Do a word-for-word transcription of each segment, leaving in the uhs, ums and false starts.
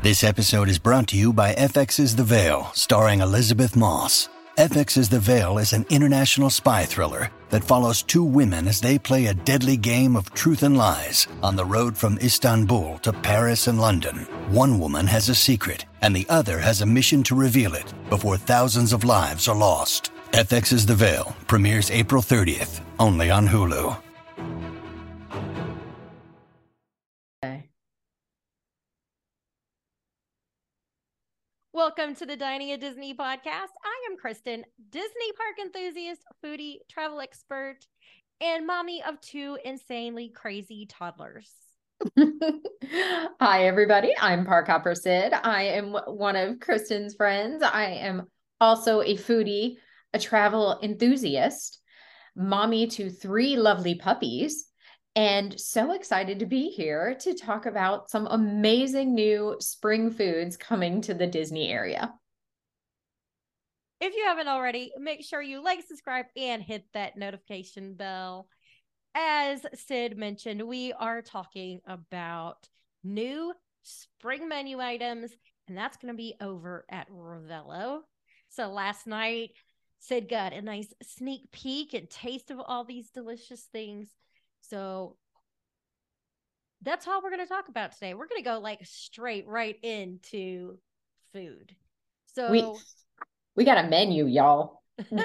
This episode is brought to you by F X's The Veil, starring Elizabeth Moss. F X's The Veil is an international spy thriller that follows two women as they play a deadly game of truth and lies on the road from Istanbul to Paris and London. One woman has a secret, and the other has a mission to reveal it before thousands of lives are lost. F X's The Veil premieres April thirtieth, only on Hulu. Welcome to the Dining at Disney podcast. I am Kristen, Disney park enthusiast, foodie, travel expert, and mommy of two insanely crazy toddlers. Hi, everybody. I'm Park Hopper Sid. I am one of Kristen's friends. I am also a foodie, a travel enthusiast, mommy to three lovely puppies, and so excited to be here to talk about some amazing new spring foods coming to the Disney area. If you haven't already, make sure you like, subscribe, and hit that notification bell. As Sid mentioned, we are talking about new spring menu items, and that's going to be over at Ravello. So last night, Sid got a nice sneak peek and taste of all these delicious things. So that's all we're going to talk about today. We're going to go like straight right into food. So we we got a menu, y'all.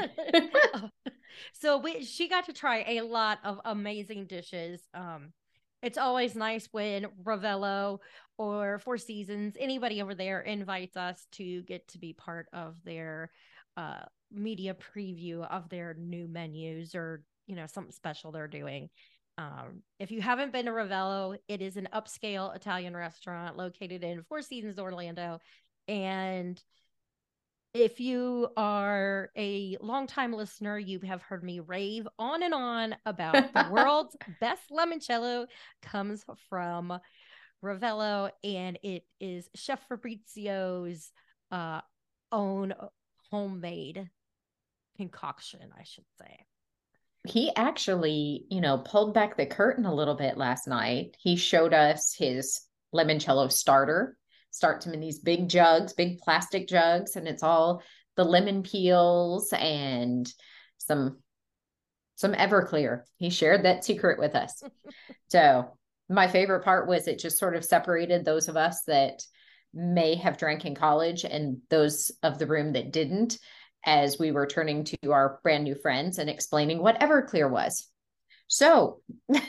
So we she got to try a lot of amazing dishes. Um, it's always nice when Ravello or Four Seasons, anybody over there, invites us to get to be part of their uh, media preview of their new menus or, you know, something special they're doing. Um, if you haven't been to Ravello, it is an upscale Italian restaurant located in Four Seasons, Orlando. And if you are a longtime listener, you have heard me rave on and on about the world's best limoncello comes from Ravello, and it is Chef Fabrizio's uh, own homemade concoction, I should say. He actually, you know, pulled back the curtain a little bit last night. He showed us his limoncello starter. Starts them in these big jugs, big plastic jugs, and it's all the lemon peels and some some Everclear. He shared that secret with us. So my favorite part was it just sort of separated those of us that may have drank in college and those of the room that didn't, as we were turning to our brand new friends and explaining what Everclear was. So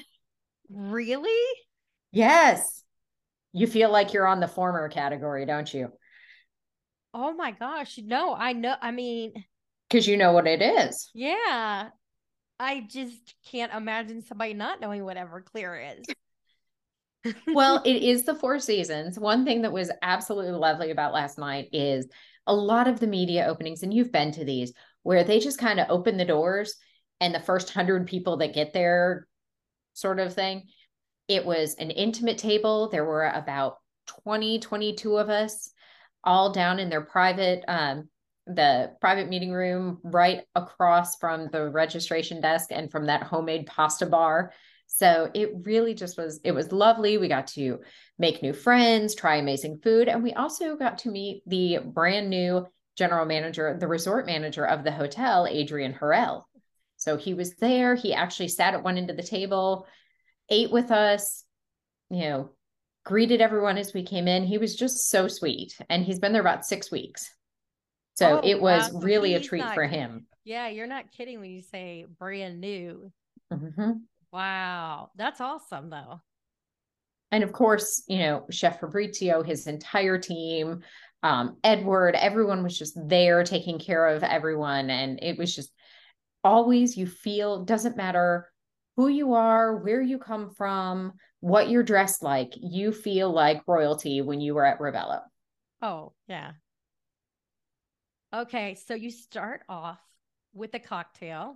really? Yes. You feel like you're on the former category, don't you? Oh my gosh. No, I know. I mean, because you know what it is. Yeah. I just can't imagine somebody not knowing what Everclear is. Well, it is the Four Seasons. One thing that was absolutely lovely about last night is a lot of the media openings, and you've been to these, where they just kind of open the doors and the first hundred people that get there sort of thing. It was an intimate table. There were about twenty, twenty-two of us all down in their private, um, the private meeting room right across from the registration desk and from that homemade pasta bar. So it really just was, it was lovely. We got to make new friends, try amazing food. And we also got to meet the brand new general manager, the resort manager of the hotel, Adrian Harrell. So he was there. He actually sat at one end of the table, ate with us, you know, greeted everyone as we came in. He was just so sweet. And he's been there about six weeks. So oh, it was wow. really He's a treat not, for him. Yeah, you're not kidding when you say brand new. Mm-hmm. Wow. That's awesome, though. And of course, you know, Chef Fabrizio, his entire team, um, Edward, everyone was just there taking care of everyone. And it was just always, you feel, doesn't matter who you are, where you come from, what you're dressed like, you feel like royalty when you were at Ravello. Oh, yeah. Okay, so you start off with a cocktail.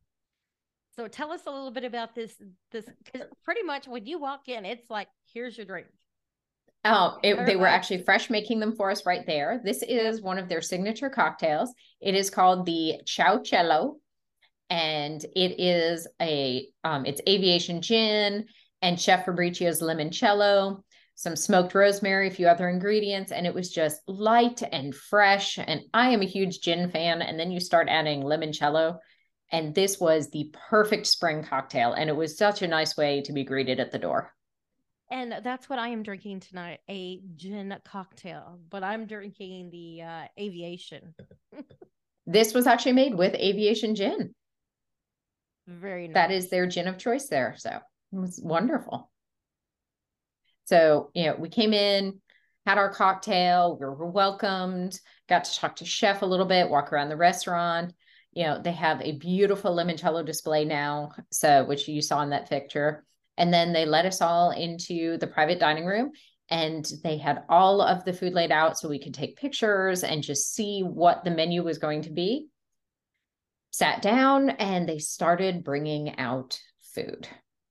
So tell us a little bit about this, this, because pretty much when you walk in, it's like, here's your drink. Oh, it, they were actually fresh making them for us right there. This is yep. one of their signature cocktails. It is called the Ciao-Cello, and it is a, um, it's aviation gin and Chef Fabrizio's limoncello. some smoked rosemary, a few other ingredients, and it was just light and fresh. And I am a huge gin fan. And then you start adding limoncello, and this was the perfect spring cocktail. And it was such a nice way to be greeted at the door. And that's what I am drinking tonight, a gin cocktail, but I'm drinking the uh, Aviation. This was actually made with Aviation gin. Very nice. That is their gin of choice there. So it was wonderful. So, you know, we came in, had our cocktail, we were welcomed, got to talk to chef a little bit, walk around the restaurant. You know, they have a beautiful limoncello display now, so which you saw in that picture. And then they let us all into the private dining room, and they had all of the food laid out so we could take pictures and just see what the menu was going to be. Sat down and they started bringing out food.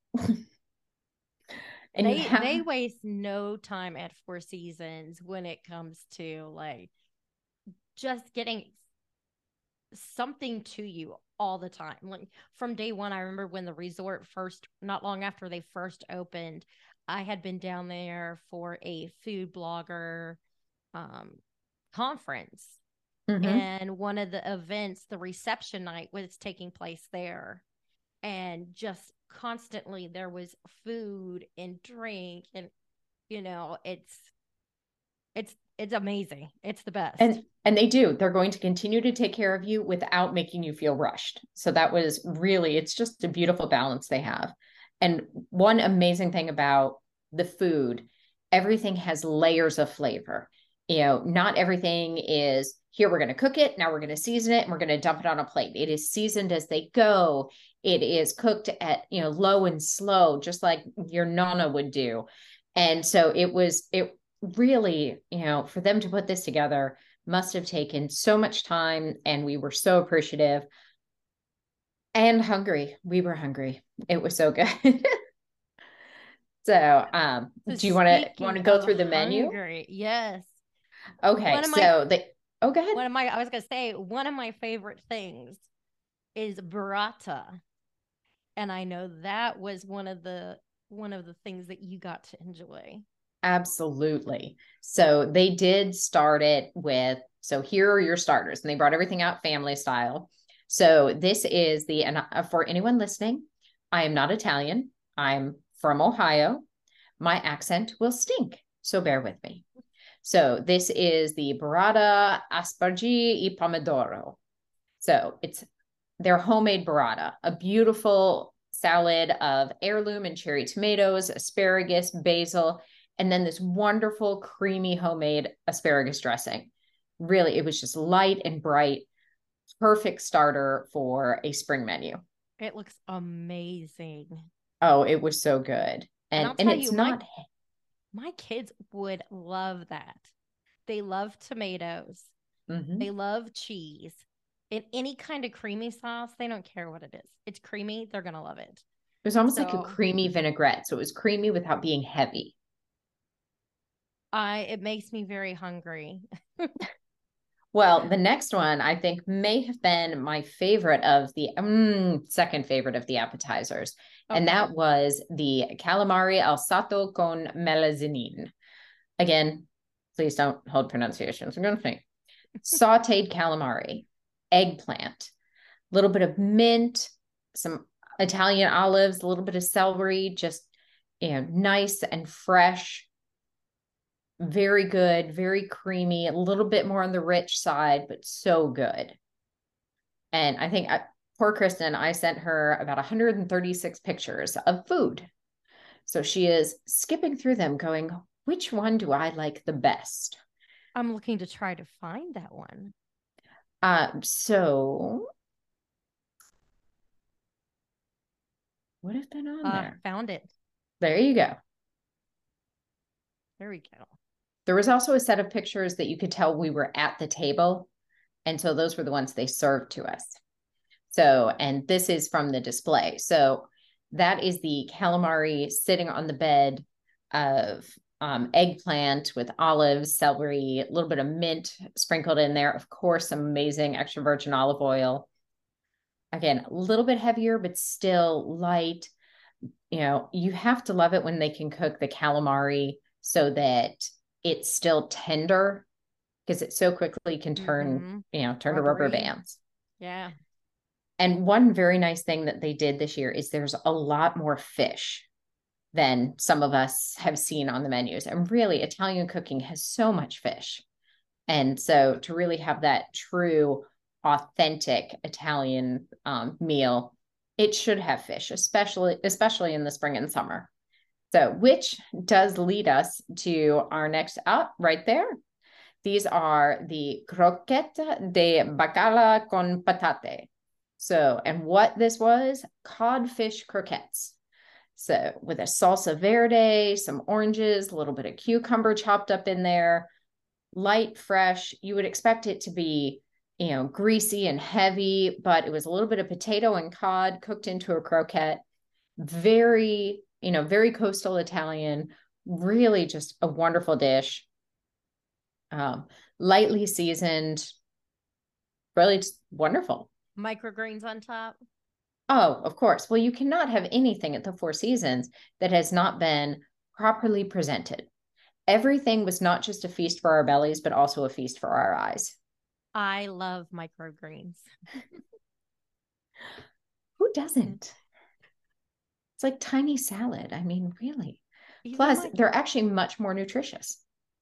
And they have... they waste no time at Four Seasons when it comes to like just getting something to you all the time. Like from day one, I remember when the resort first, not long after they first opened, I had been down there for a food blogger um, conference. Mm-hmm. And one of the events, the reception night, was taking place there. And just constantly there was food and drink, and you know, it's it's it's amazing. It's the best. And and they do. They're going to continue to take care of you without making you feel rushed. So that was really, it's just a beautiful balance they have. And one amazing thing about the food, everything has layers of flavor. You know, not everything is, here, we're going to cook it, now we're going to season it, and we're going to dump it on a plate. It is seasoned as they go. It is cooked at, you know, low and slow, just like your nonna would do. And so it was, it really, you know, for them to put this together must have taken so much time, and we were so appreciative and hungry. We were hungry. It was so good. So, um, so do you want to want to go through the menu? Hungry, yes. Okay, so my, they. Oh, go ahead. One of my, I was gonna say, one of my favorite things is burrata, and I know that was one of the one of the things that you got to enjoy. Absolutely. So they did start it with, so here are your starters, and they brought everything out family style. So this is the, and for anyone listening, I am not Italian. I'm from Ohio. My accent will stink, so bear with me. So this is the burrata asparagi e pomodoro. So it's their homemade burrata, a beautiful salad of heirloom and cherry tomatoes, asparagus, basil, and then this wonderful creamy homemade asparagus dressing. Really, it was just light and bright, perfect starter for a spring menu. It looks amazing. Oh, it was so good. And, and, and it's you, not... My, my kids would love that. They love tomatoes. Mm-hmm. They love cheese. In any kind of creamy sauce, they don't care what it is. It's creamy. They're going to love it. It was almost so, like a creamy vinaigrette. So it was creamy without being heavy. I, it makes me very hungry. Well, the next one I think may have been my favorite of the um, second favorite of the appetizers. Okay. And that was the calamari al sato con melanzane. Again, please don't hold pronunciations. I'm going to think. Sauteed calamari, eggplant, a little bit of mint, some Italian olives, a little bit of celery, just, you know, nice and fresh. Very good, very creamy, a little bit more on the rich side, but so good. And I think I, poor Kristen, I sent her about one hundred thirty-six pictures of food. So she is skipping through them going, which one do I like the best? I'm looking to try to find that one. Um, so what have been on uh, there? Found it. There you go. There we go. There was also a set of pictures that you could tell we were at the table. And so those were the ones they served to us. So, and this is from the display. So that is the calamari sitting on the bed of um, eggplant with olives, celery, a little bit of mint sprinkled in there. Of course, some amazing extra virgin olive oil. Again, a little bit heavier, but still light. You know, you have to love it when they can cook the calamari so that it's still tender, because it so quickly can turn, Mm-hmm. you know, turn Rubbery. to rubber bands. Yeah. And one very nice thing that they did this year is there's a lot more fish than some of us have seen on the menus. And really, Italian cooking has so much fish. And so to really have that true, authentic Italian um, meal, it should have fish, especially, especially in the spring and summer. So, which does lead us to our next up right there. These are the croquette de bacala con patate. So, and what this was, codfish croquettes. So with a salsa verde, some oranges, a little bit of cucumber chopped up in there, light, fresh. You would expect it to be, you know, greasy and heavy, but it was a little bit of potato and cod cooked into a croquette. Very, you know, very coastal Italian, really just a wonderful dish. Um, lightly seasoned, really just wonderful. Microgreens on top. Oh, of course. Well, you cannot have anything at the Four Seasons that has not been properly presented. Everything was not just a feast for our bellies, but also a feast for our eyes. I love microgreens. Who doesn't? It's like tiny salad. I mean, really. Even Plus, my- they're actually much more nutritious.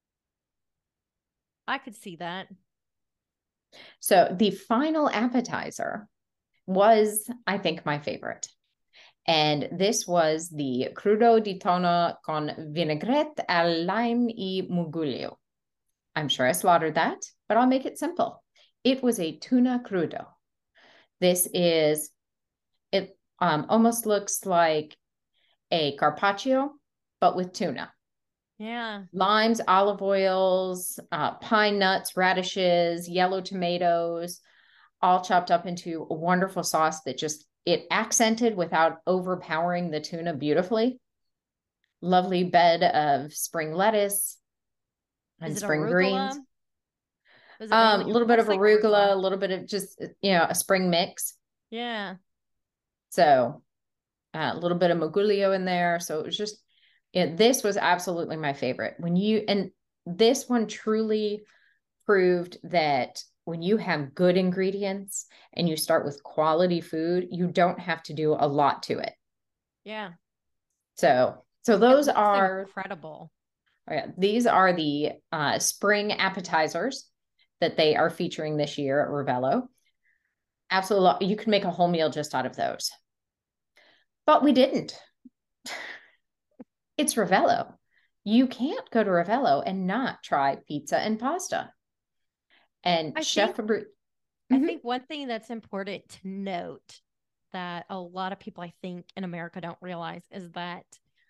I could see that. So the final appetizer was, I think, my favorite. And this was the crudo di tonno con vinaigrette al lime y muguglio. I'm sure I slaughtered that, but I'll make it simple. It was a tuna crudo. This is, it um, almost looks like a carpaccio, but with tuna. Yeah. Limes, olive oils, uh, pine nuts, radishes, yellow tomatoes, all chopped up into a wonderful sauce that just, it accented without overpowering the tuna beautifully. Lovely bed of spring lettuce and spring arugula? greens. Um, a little bit of arugula, arugula, a little bit of just, you know, a spring mix. Yeah. So uh, a little bit of muguglio in there. So it was just, it, this was absolutely my favorite. When you, and this one truly proved that when you have good ingredients and you start with quality food, you don't have to do a lot to it. Yeah. So, so those are incredible. Oh yeah, these are the uh, spring appetizers that they are featuring this year at Ravello. Absolutely, you can make a whole meal just out of those. But we didn't. It's Ravello. You can't go to Ravello and not try pizza and pasta. And I Chef think, Fabri- I mm-hmm. think one thing that's important to note that a lot of people, I think, in America don't realize is that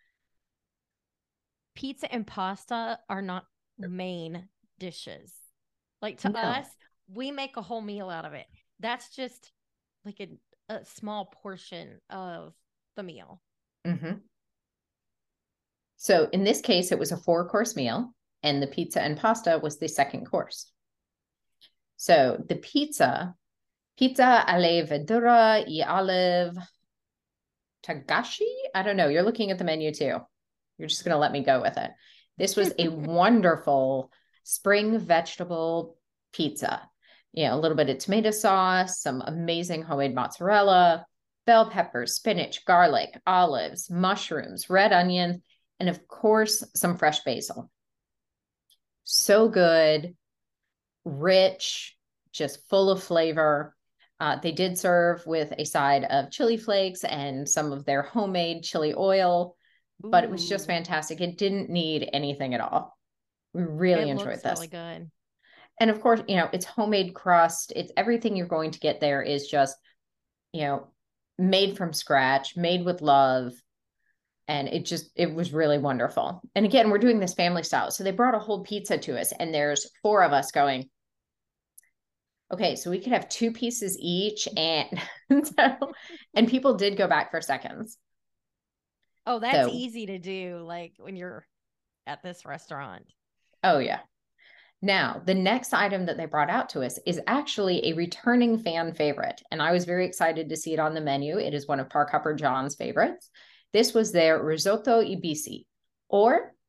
pizza and pasta are not main dishes. Like to no. us, we make a whole meal out of it. That's just like a, a small portion of the meal. Mm-hmm. So in this case, it was a four-course meal, and the pizza and pasta was the second course. So the pizza, pizza alle verdura e olive tagashi? I don't know. You're looking at the menu too. You're just going to let me go with it. This was a wonderful spring vegetable pizza. You know, a little bit of tomato sauce, some amazing homemade mozzarella, bell peppers, spinach, garlic, olives, mushrooms, red onions, and of course, some fresh basil. So good, rich, just full of flavor. Uh, they did serve with a side of chili flakes and some of their homemade chili oil, but Ooh. It was just fantastic. It didn't need anything at all. We really it enjoyed looks this. Really good. And of course, you know, it's homemade crust. It's everything you're going to get there is just, you know, made from scratch, made with love. And it just, it was really wonderful. And again, we're doing this family style. So they brought a whole pizza to us, and there's four of us going, okay, so we could have two pieces each. And so, and people did go back for seconds. Oh, that's so easy to do. Like when you're at this restaurant. Oh yeah. Now, the next item that they brought out to us is actually a returning fan favorite. And I was very excited to see it on the menu. It is one of Park Hopper John's favorites. This was their risotto ibisi, or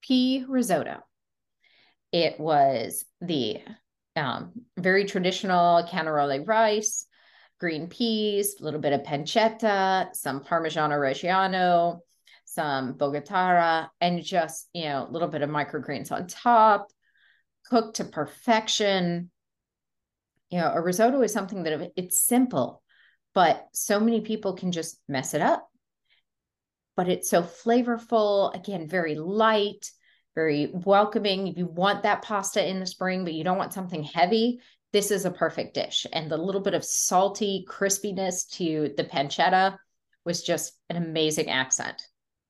pea risotto. It was the um, very traditional cannelloni rice, green peas, a little bit of pancetta, some Parmigiano Reggiano, some Bogotara, and just, you know, a little bit of microgreens on top, cooked to perfection. You know, a risotto is something that it's simple, but so many people can just mess it up. But it's so flavorful, again, very light, very welcoming. If you want that pasta in the spring, but you don't want something heavy, this is a perfect dish. And the little bit of salty crispiness to the pancetta was just an amazing accent.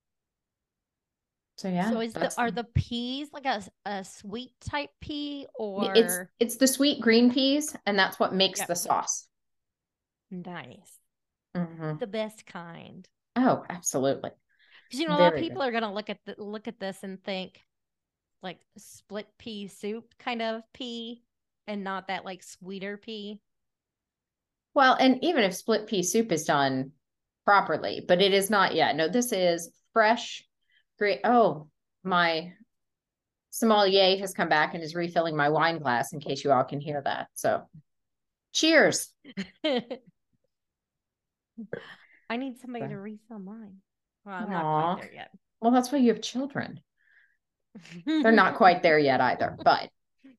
So yeah. So is the are the peas like a, a sweet type pea, or it's it's the sweet green peas, and that's what makes Yep. the sauce. Nice. Mhm. The best kind. Oh, absolutely. Because you know a lot of Very people are gonna look at the, look at this and think like split pea soup kind of pea, and not that like sweeter pea. Well, and even if split pea soup is done properly, but it is not yet. No, this is fresh, great. Oh, my sommelier has come back and is refilling my wine glass in case you all can hear that. So cheers. I need somebody to refill mine. Well, I'm Aww. not quite there yet. Well, that's why you have children. They're not quite there yet either, but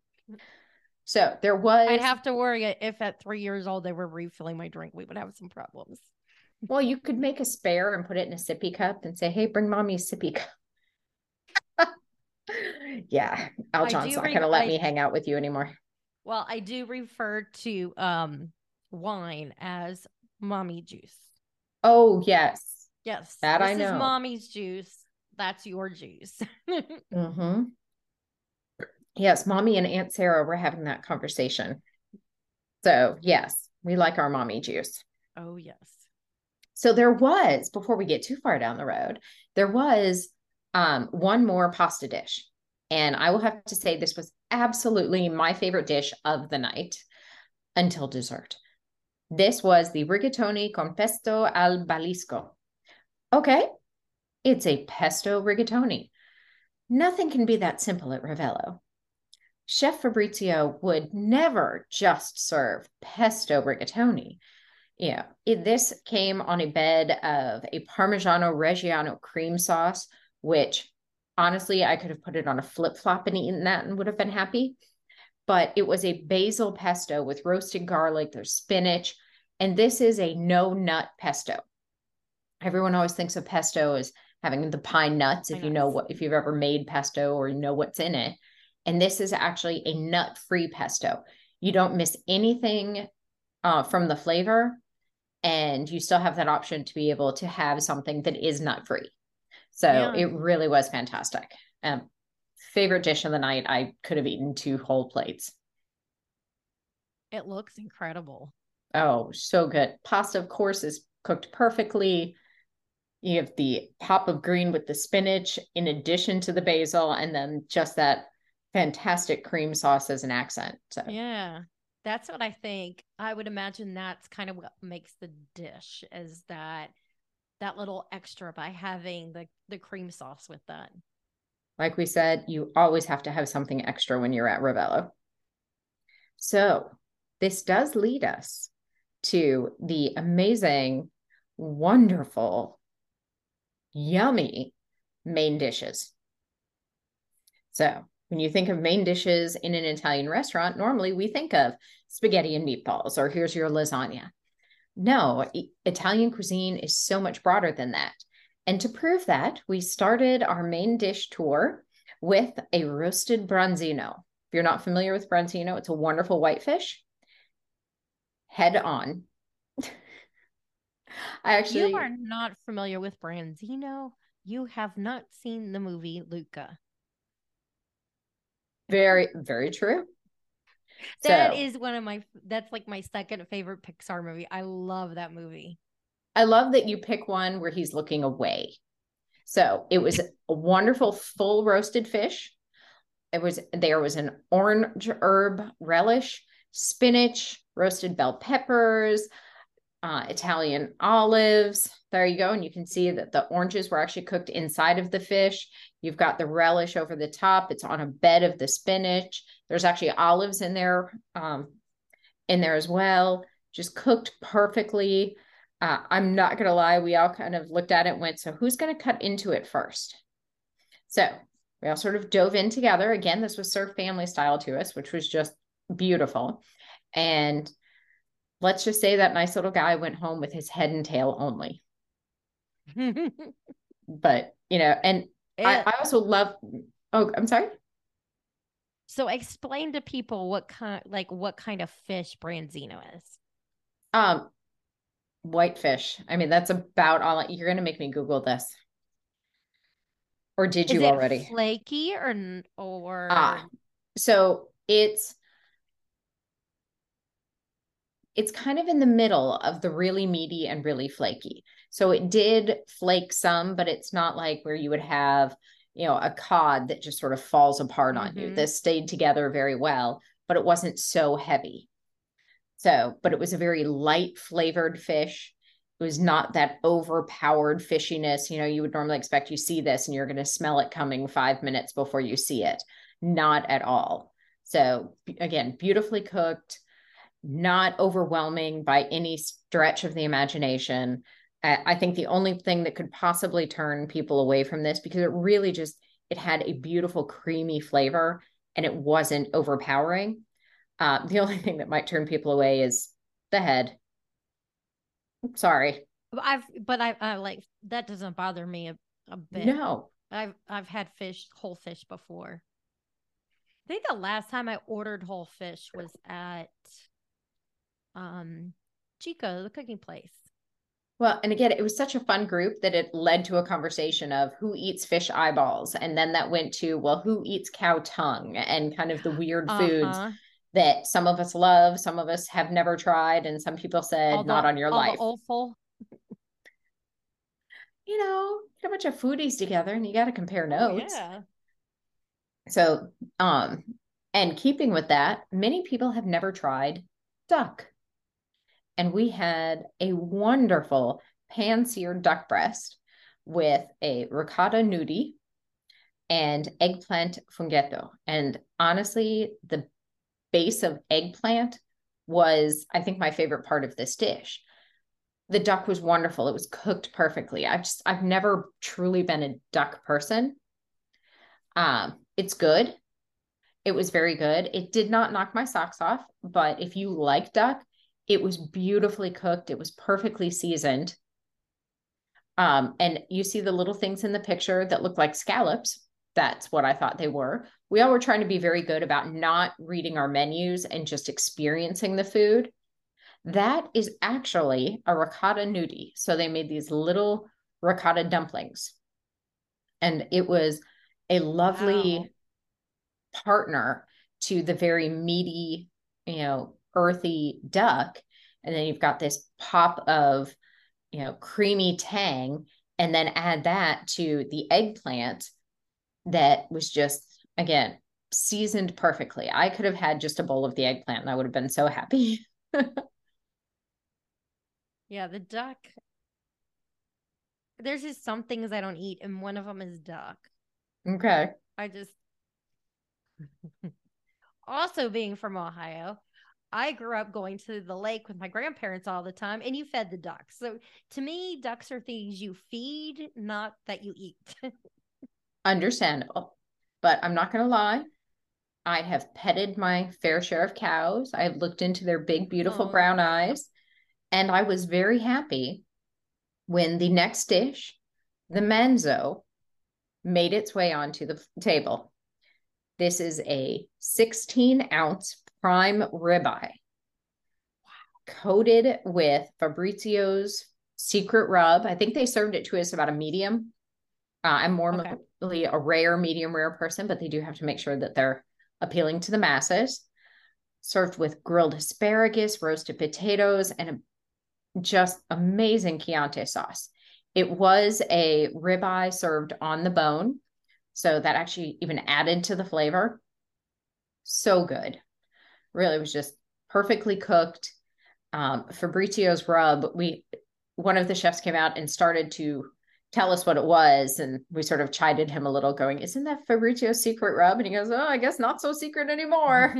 so there was. I'd have to worry if at three years old they were refilling my drink, we would have some problems. Well, you could make a spare and put it in a sippy cup and say, hey, bring mommy a sippy cup. Yeah, Aljon's not re- going to let I, me hang out with you anymore. Well, I do refer to um wine as mommy juice. Oh, yes. Yes. That this I know. This is mommy's juice. That's your juice. Mm-hmm. Yes, mommy and Aunt Sarah were having that conversation. So, yes, we like our mommy juice. Oh, yes. So there was, before we get too far down the road, there was um, one more pasta dish. And I will have to say this was absolutely my favorite dish of the night until dessert. This was the rigatoni con pesto al Balisco. Okay, it's a pesto rigatoni. Nothing can be that simple at Ravello. Chef Fabrizio would never just serve pesto rigatoni. Yeah, it, this came on a bed of a Parmigiano Reggiano cream sauce, which honestly, I could have put it on a flip-flop and eaten that and would have been happy. But it was a basil pesto with roasted garlic, there's spinach, and this is a no-nut pesto. Everyone always thinks of pesto as having the pine nuts, if you know what, if you've ever made pesto or you know what's in it. And this is actually a nut-free pesto. You don't miss anything uh, from the flavor, and you still have that option to be able to have something that is nut-free. So yeah. It really was fantastic. Um, favorite dish of the night. I could have eaten two whole plates. It looks incredible. Oh, so good. Pasta, of course, is cooked perfectly. You have the pop of green with the spinach in addition to the basil, and then just that fantastic cream sauce as an accent. So yeah, that's what I think. I would imagine that's kind of what makes the dish, is that that little extra by having the, the cream sauce with that. Like we said, you always have to have something extra when you're at Ravello. So this does lead us to the amazing, wonderful, yummy main dishes. So when you think of main dishes in an Italian restaurant, normally we think of spaghetti and meatballs, or here's your lasagna. No, Italian cuisine is so much broader than that. And to prove that, we started our main dish tour with a roasted branzino. If you're not familiar with branzino, it's a wonderful white fish. Head on. I actually. You are not familiar with branzino. You have not seen the movie Luca. Very, very true. That so, is one of my, that's like my second favorite Pixar movie. I love that movie. I love that you pick one where he's looking away. So it was a wonderful full roasted fish. It was, there was an orange herb relish, spinach, roasted bell peppers, uh, Italian olives. There you go. And you can see that the oranges were actually cooked inside of the fish. You've got the relish over the top. It's on a bed of the spinach. There's actually olives in there, um, in there as well. Just cooked perfectly. Uh, I'm not going to lie. We all kind of looked at it and went, so who's going to cut into it first? So we all sort of dove in together. Again, this was served family style to us, which was just beautiful. And let's just say that nice little guy went home with his head and tail only. But, you know, and it, I, I also love, oh, I'm sorry. So explain to people what kind, like what kind of fish branzino is. Um, whitefish. I mean, that's about all. You're going to make me Google this. Or did is you it already? Flaky or, or. Ah, so it's, it's kind of in the middle of the really meaty and really flaky. So it did flake some, but it's not like where you would have, you know, a cod that just sort of falls apart mm-hmm. on you. This stayed together very well, but it wasn't so heavy. So, but it was a very light flavored fish. It was not that overpowered fishiness. You know, you would normally expect you see this and you're going to smell it coming five minutes before you see it. Not at all. So again, beautifully cooked, not overwhelming by any stretch of the imagination. I think the only thing that could possibly turn people away from this, because it really just, it had a beautiful creamy flavor and it wasn't overpowering. Uh, the only thing that might turn people away is the head. Sorry. I've, but I, I like, that doesn't bother me a, a bit. No. I've, I've had fish, whole fish before. I think the last time I ordered whole fish was at um, Chico, the cooking place. Well, and again, it was such a fun group that it led to a conversation of who eats fish eyeballs. And then that went to, well, who eats cow tongue, and kind of the weird uh-huh. foods that some of us love, some of us have never tried. And some people said, all not the, on your all life. The awful. You know, get a bunch of foodies together and you got to compare notes. Oh, yeah. So, um, and keeping with that, many people have never tried duck. And we had a wonderful pan-seared duck breast with a ricotta gnudi and eggplant funghetto. And honestly, the base of eggplant was, I think, my favorite part of this dish. The duck was wonderful. It was cooked perfectly. I've just, I've never truly been a duck person. Um, it's good. It was very good. It did not knock my socks off, but if you like duck, it was beautifully cooked. It was perfectly seasoned. Um, and you see the little things in the picture that look like scallops. That's what I thought they were. We all were trying to be very good about not reading our menus and just experiencing the food. That is actually a ricotta gnudi. So they made these little ricotta dumplings. And it was a lovely wow. partner to the very meaty, you know, earthy duck. And then you've got this pop of, you know, creamy tang, and then add that to the eggplant that was just, again, seasoned perfectly. I could have had just a bowl of the eggplant and I would have been so happy. Yeah, the duck. There's just some things I don't eat, and one of them is duck. Okay. I just also, being from Ohio, I grew up going to the lake with my grandparents all the time, and you fed the ducks. So to me, ducks are things you feed, not that you eat. Understandable. But I'm not going to lie. I have petted my fair share of cows. I've looked into their big, beautiful oh. brown eyes. And I was very happy when the next dish, the manzo, made its way onto the table. This is a sixteen ounce prime ribeye, coated with Fabrizio's secret rub. I think they served it to us about a medium. Uh, I'm normally okay. a rare, medium rare person, but they do have to make sure that they're appealing to the masses. Served with grilled asparagus, roasted potatoes, and a just amazing Chianti sauce. It was a ribeye served on the bone, so that actually even added to the flavor. So good. Really was just perfectly cooked. Um, Fabrizio's rub, we one of the chefs came out and started to tell us what it was. And we sort of chided him a little, going, isn't that Fabrizio's secret rub? And he goes, oh, I guess not so secret anymore.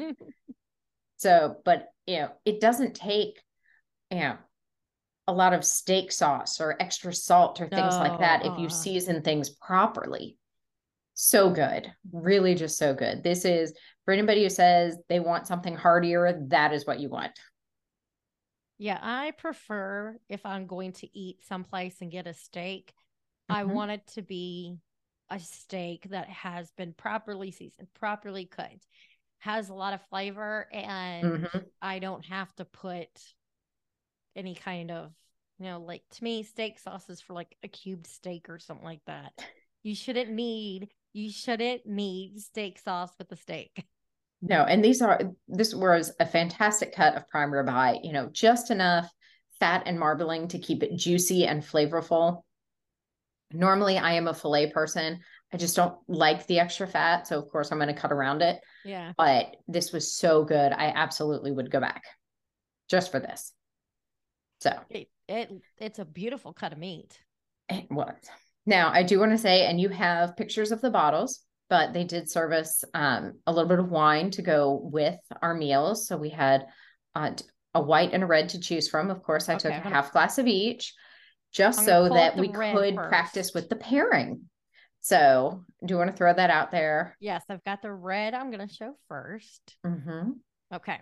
So, but, you know, it doesn't take, you know, a lot of steak sauce or extra salt or things no, like that if you season things properly. So good. Really just so good. This is, for anybody who says they want something heartier, that is what you want. Yeah, I prefer, if I'm going to eat someplace and get a steak, mm-hmm. I want it to be a steak that has been properly seasoned, properly cooked, has a lot of flavor, and mm-hmm. I don't have to put any kind of, you know, like, to me, steak sauce is for like a cubed steak or something like that. You shouldn't need, you shouldn't need steak sauce with the steak. No, and these are, this was a fantastic cut of prime ribeye, you know, just enough fat and marbling to keep it juicy and flavorful. Normally, I am a filet person. I just don't like the extra fat. So, of course, I'm going to cut around it. Yeah. But this was so good. I absolutely would go back just for this. So it, it it's a beautiful cut of meat. It was. Now, I do want to say, and you have pictures of the bottles, but they did serve us um, a little bit of wine to go with our meals. So we had uh, a white and a red to choose from. Of course, I okay, took a gonna... half glass of each, just so that we could first. practice with the pairing. So do you want to throw that out there? Yes, I've got the red I'm going to show first. Mm-hmm. Okay.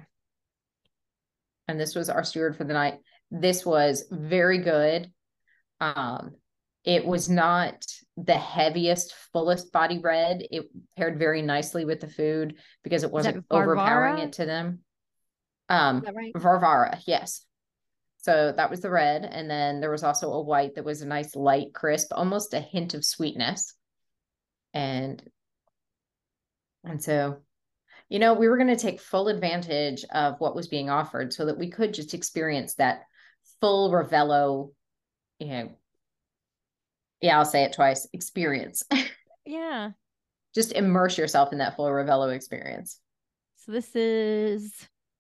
And this was our steward for the night. This was very good. Um, it was not the heaviest, fullest body red. It paired very nicely with the food because it wasn't overpowering it to them. Um, Is that right? Varvara, yes. So that was the red. And then there was also a white that was a nice light crisp, almost a hint of sweetness. And, and so, you know, we were going to take full advantage of what was being offered so that we could just experience that full Ravello, you know, yeah, I'll say it twice, experience. Yeah. Just immerse yourself in that full Ravello experience. So this is...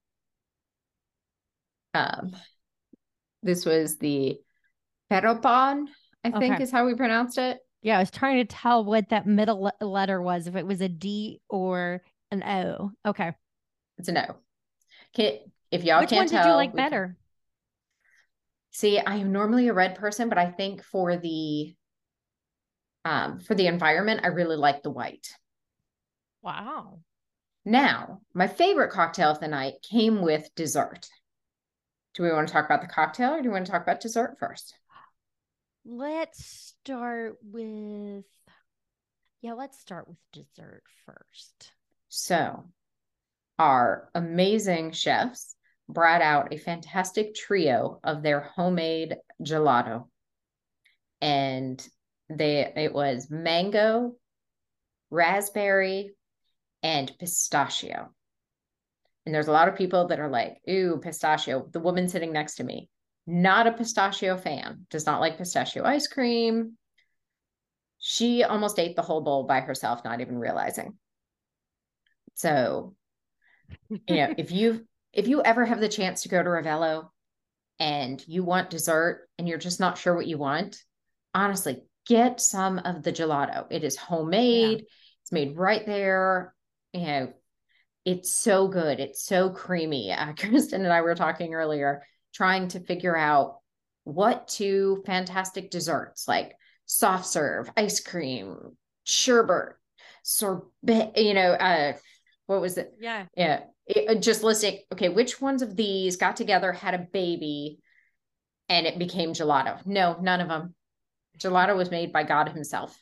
Um, this was the Peropan, I think okay. is how we pronounced it. Yeah, I was trying to tell what that middle le- letter was, if it was a D or an O. Okay. It's an O. Okay, if y'all Which can't one tell. Which one did you like better? Can... See, I am normally a red person, but I think for the um for the environment, I really like the white. Wow. Now, my favorite cocktail of the night came with dessert. Do we want to talk about the cocktail or do we want to talk about dessert first? Let's start with, yeah, let's start with dessert first. So our amazing chefs brought out a fantastic trio of their homemade gelato. And they it was mango, raspberry, and pistachio. And there's a lot of people that are like, ooh, pistachio. The woman sitting next to me, not a pistachio fan, does not like pistachio ice cream. She almost ate the whole bowl by herself, not even realizing. So, you know, if you if you ever have the chance to go to Ravello and you want dessert and you're just not sure what you want, honestly, get some of the gelato. It is homemade. Yeah. It's made right there. You know, it's so good. It's so creamy. Uh, Kristen and I were talking earlier, trying to figure out what two fantastic desserts like soft serve, ice cream, sherbet, sorbet, you know, uh, what was it? Yeah. Yeah. It, just listing, okay, which ones of these got together, had a baby, and it became gelato? No, none of them. Gelato was made by God himself.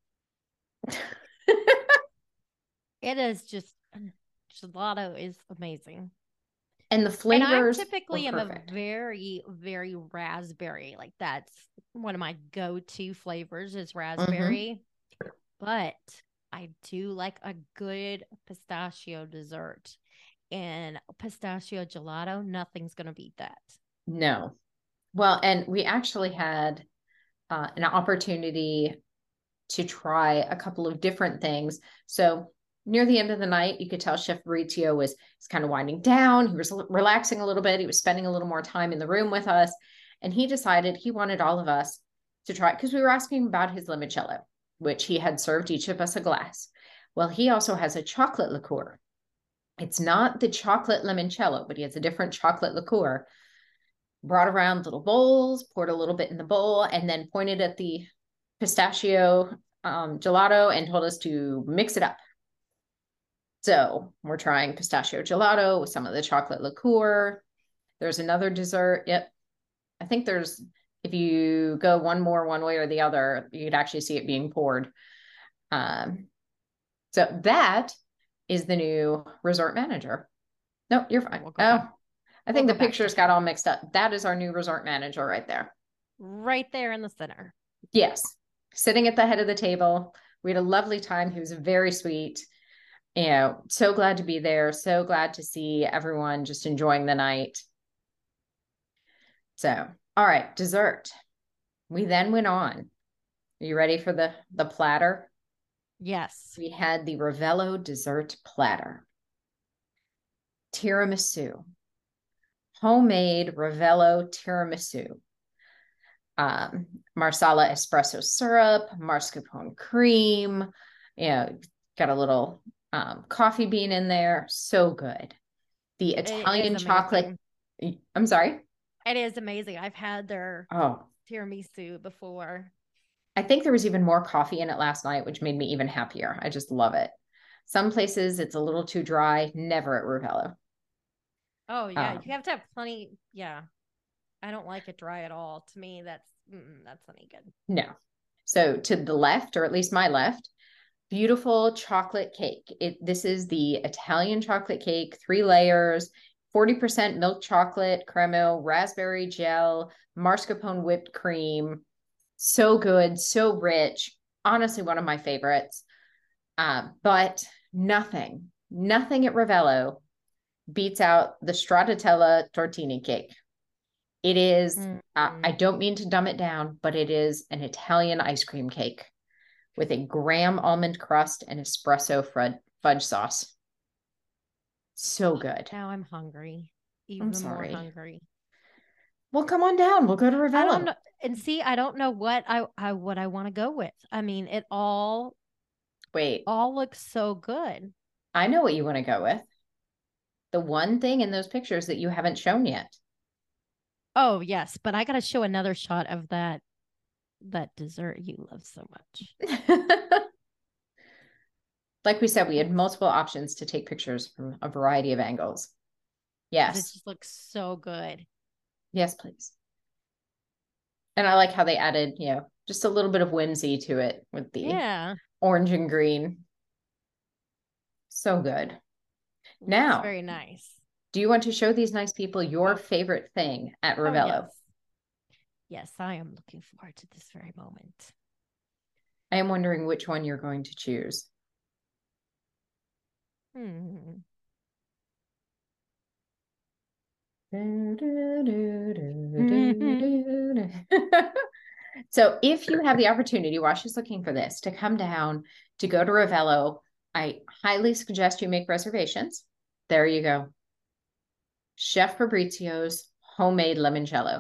It is just, gelato is amazing. And the flavors. And I typically am a very, very raspberry. Like that's one of my go-to flavors is raspberry. Mm-hmm. But I do like a good pistachio dessert. And pistachio gelato, nothing's going to beat that. No. Well, and we actually had uh, an opportunity to try a couple of different things. So near the end of the night, you could tell Chef Fabrizio was, was kind of winding down. He was relaxing a little bit. He was spending a little more time in the room with us. And he decided he wanted all of us to try, because we were asking about his limoncello, which he had served each of us a glass. Well, he also has a chocolate liqueur. It's not the chocolate limoncello, but he has a different chocolate liqueur. Brought around little bowls, poured a little bit in the bowl, and then pointed at the pistachio um, gelato and told us to mix it up. So we're trying pistachio gelato with some of the chocolate liqueur. There's another dessert. Yep. I think there's, if you go one more one way or the other, you'd actually see it being poured. Um, so that is the new resort manager. No, you're fine. We'll oh, back. I think we'll the pictures got all mixed up. That is our new resort manager right there. Right there in the center. Yes. Sitting at the head of the table. We had a lovely time. He was very sweet. You know, so glad to be there. So glad to see everyone just enjoying the night. So, all right, dessert. We then went on. Are you ready for the, the platter? Yes. We had the Ravello dessert platter. Tiramisu. Homemade Ravello tiramisu. Um, Marsala espresso syrup, mascarpone cream, you know, got a little um, coffee bean in there. So good. The Italian chocolate. I'm sorry. It is amazing. I've had their oh tiramisu before. I think there was even more coffee in it last night, which made me even happier. I just love it. Some places it's a little too dry. Never at Ravello. Oh yeah, um, you have to have plenty. Yeah, I don't like it dry at all. To me, that's that's any good. No. So to the left, or at least my left, beautiful chocolate cake. It this is the Italian chocolate cake, three layers, forty percent milk chocolate, cremo, raspberry gel, mascarpone whipped cream. So good, so rich. Honestly, one of my favorites. Um, but nothing, nothing at Ravello beats out the Stracciatella tortini cake. It is, mm-hmm. uh, I don't mean to dumb it down, but it is an Italian ice cream cake with a graham almond crust and espresso fudge sauce. So good. Now I'm hungry. Even I'm sorry. more hungry. Well, come on down. We'll go to Ravello. I don't know. And see, I don't know what I, I what I want to go with. I mean, it all wait, all looks so good. I know what you want to go with. The one thing in those pictures that you haven't shown yet. Oh, yes, but I got to show another shot of that that dessert you love so much. Like we said, we had multiple options to take pictures from a variety of angles. Yes. It just looks so good. Yes, please. And I like how they added, you know, just a little bit of whimsy to it with the yeah. orange and green. So good. Looks now, very nice. Do you want to show these nice people your favorite thing at Ravello? Oh, yes. yes, I am looking forward to this very moment. I am wondering which one you're going to choose. Hmm. So if you have the opportunity while she's looking for this to come down to go to Ravello, I highly suggest you make reservations. There you go. Chef Fabrizio's homemade limoncello.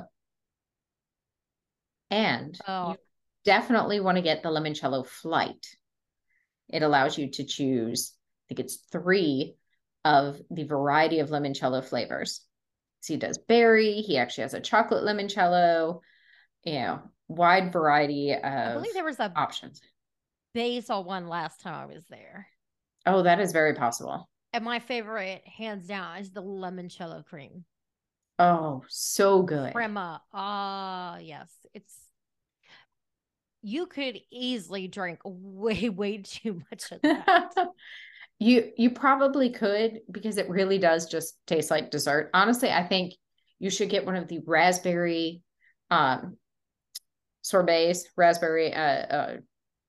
And oh. you definitely want to get the limoncello flight. It allows you to choose, I think it's three of the variety of limoncello flavors. So he does berry. He actually has a chocolate limoncello, you know, wide variety of I believe there was a options. Basil one last time I was there. Oh, that is very possible. And my favorite, hands down, is the limoncello cream. Oh, so good. Crema. Ah, uh, yes. It's, you could easily drink way, way too much of that. You you probably could, because it really does just taste like dessert. Honestly, I think you should get one of the raspberry um, sorbets, raspberry uh, uh,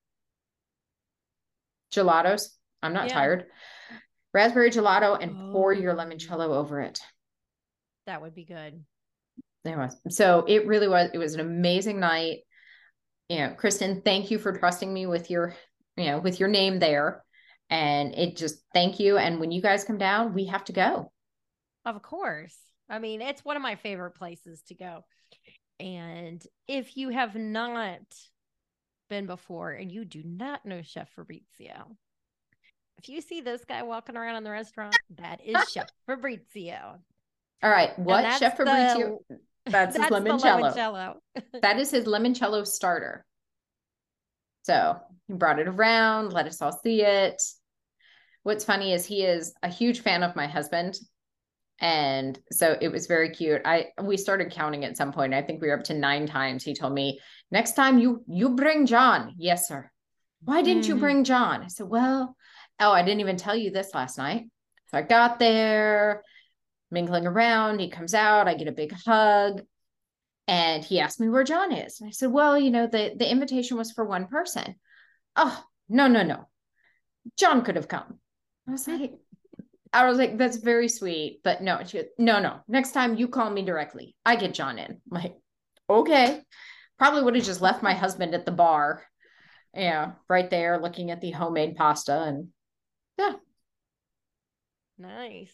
gelatos. I'm not yeah. tired. Raspberry gelato and oh. pour your limoncello over it. That would be good. It was. So it really was. It was an amazing night. You know, Kristen, thank you for trusting me with your, you know, with your name there. And it just, thank you. And when you guys come down, we have to go. Of course. I mean, it's one of my favorite places to go. And if you have not been before and you do not know Chef Fabrizio, if you see this guy walking around in the restaurant, that is Chef Fabrizio. All right. What Chef Fabrizio? The, that's, that's his limoncello. limoncello. That is his limoncello starter. So he brought it around, let us all see it. What's funny is he is a huge fan of my husband. And so it was very cute. I we started counting at some point. I think we were up to nine times. He told me, next time you you bring John. Yes, sir. Why didn't mm. you bring John? I said, well, oh, I didn't even tell you this last night. So I got there, mingling around. He comes out. I get a big hug. And he asked me where John is. And I said, well, you know, the, the invitation was for one person. Oh, no, no, no. John could have come. I was like, I was like, that's very sweet, but no, she, no, no. Next time you call me directly, I get John in. I'm like, okay. Probably would have just left my husband at the bar. Yeah, right there looking at the homemade pasta and yeah. Nice.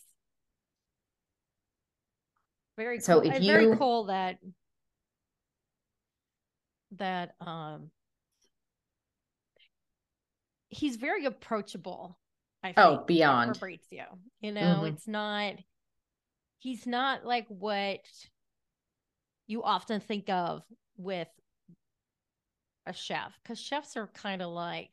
Very cool. So if and you very cool that that um he's very approachable. I think, oh, beyond Fabrizio. You know, mm-hmm. it's not, he's not like what you often think of with a chef, because chefs are kind of like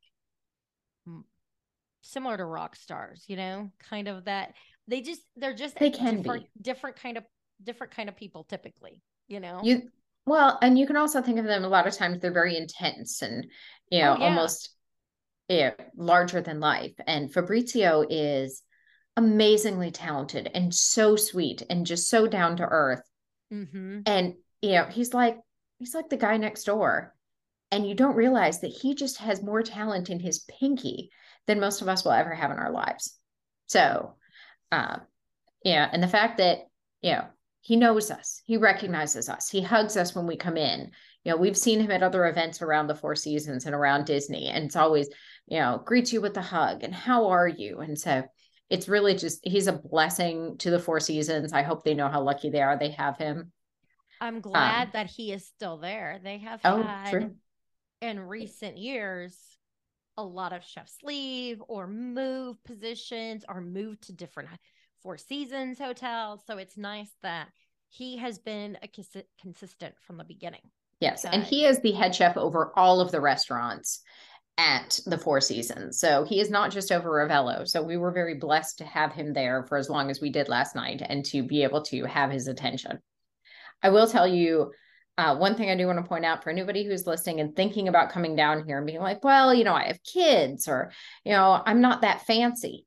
similar to rock stars, you know, kind of that they just, they're just they can different, be different kind of, different kind of people typically, you know? You, well, and you can also think of them a lot of times, they're very intense and, you know, oh, yeah. almost yeah, larger than life. And Fabrizio is amazingly talented and so sweet and just so down to earth. Mm-hmm. And, you know, he's like, he's like the guy next door. And you don't realize that he just has more talent in his pinky than most of us will ever have in our lives. So, uh, yeah. And the fact that, you know, he knows us, he recognizes us, he hugs us when we come in. You know, we've seen him at other events around the Four Seasons and around Disney. And it's always, you know, greets you with a hug and how are you? And so it's really just, he's a blessing to the Four Seasons. I hope they know how lucky they are they have him. I'm glad um, that he is still there. They have oh, had true. in recent years a lot of chefs leave or move positions or move to different Four Seasons hotels. So it's nice that he has been a cons- consistent from the beginning. Yes. And he is the head chef over all of the restaurants at the Four Seasons. So he is not just over Ravello. So we were very blessed to have him there for as long as we did last night and to be able to have his attention. I will tell you uh, one thing I do want to point out for anybody who's listening and thinking about coming down here and being like, well, you know, I have kids or, you know, I'm not that fancy.